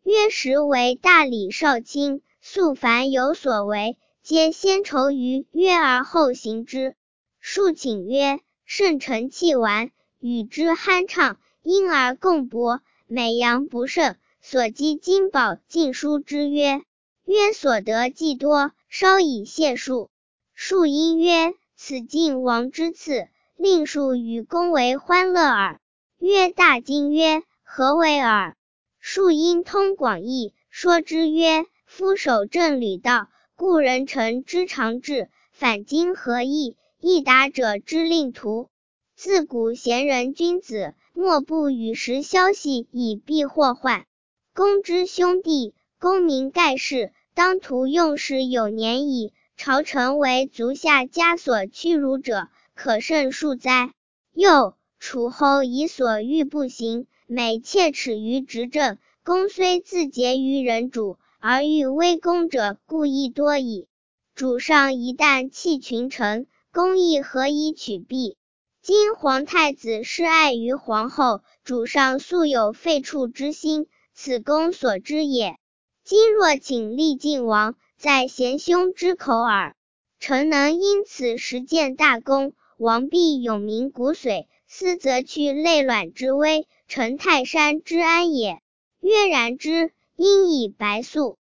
曰时为大礼少卿，素凡有所为，皆先酬于曰而后行之。庶请曰：圣臣气完，与之酣畅，因而共博，美阳不胜，所积金宝尽书之曰。曰所得既多，稍以谢数。庶因曰：此晋王之赐，令庶与公为欢乐耳。曰大惊曰：何为耳？庶因通广义，说之曰：夫守正履道，故人臣之常志，反今何义？易达者之令徒。自古贤人君子，莫不与时消息以避祸患。公之兄弟，公民盖世，当涂用时有年矣。朝臣为足下枷所屈辱者，可甚数哉？又楚侯以所欲不行，每切齿于执政。公虽自结于人主，而欲威公者，故亦多矣。主上一旦弃群臣，公亦何以取避？今皇太子失爱于皇后，主上素有废黜之心，此公所知也。今若请立晋王，在贤兄之口耳。臣能因此实践大功，王必永鸣骨髓，斯则去累卵之危，成泰山之安也。曰然之，因以白素。